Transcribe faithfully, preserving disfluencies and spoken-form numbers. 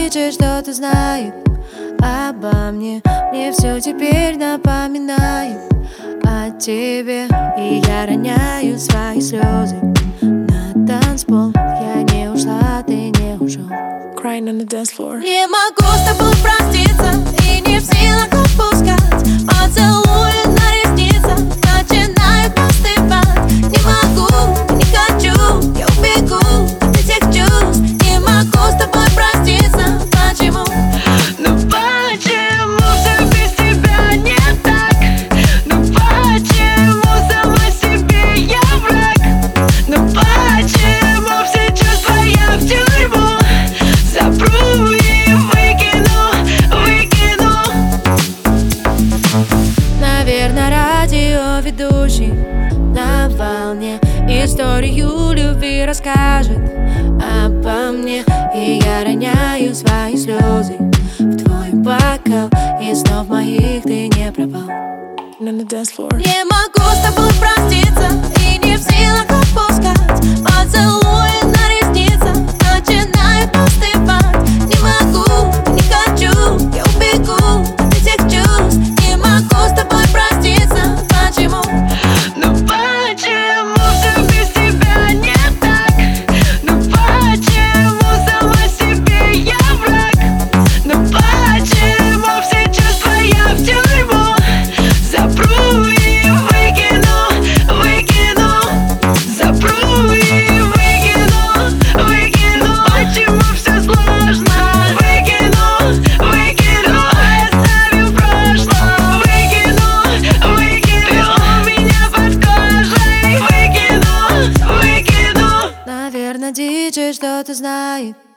диджей что-то знает обо мне. Мне все теперь напоминает о тебе, и я роняю свои слезы на танцпол. Я не ушла, ты не ушел. Crying on the dance floor. Не могу с тобой проститься и не в силах отпускать. Поцелуи на ресницах начинают остывать. Не могу, не хочу, я убегу от этих чувств. Не могу с тобой проститься. Почему? Ну почему все без тебя не так? Ну почему сама себе я враг? Ну почему все чувства я в тюрьму запру и выкину, выкину? Наверное, радиоведущий на волне историю любви расскажет обо мне. И я роняю свои слезы в твой бокал, и снов моих ты не пропал. On the dance floor. Не могу с тобой проститься и не в силах отпускать. Поцелуи на ресницах начинают остывать. Не могу, не хочу, я убегу от этих чувств. Не могу с тобой проститься. Почему? Ну почему все без тебя не так? Ну почему сама себе я враг? Ну почему все чувства я в тюрьму запру и выкину, выкину? Запру и выкину, выкину. Почему все сложно? Выкину, выкину, оставим прошлое. Выкину, выкину, ты у меня под кожей. Выкину, выкину. Наверное, диджей что-то знает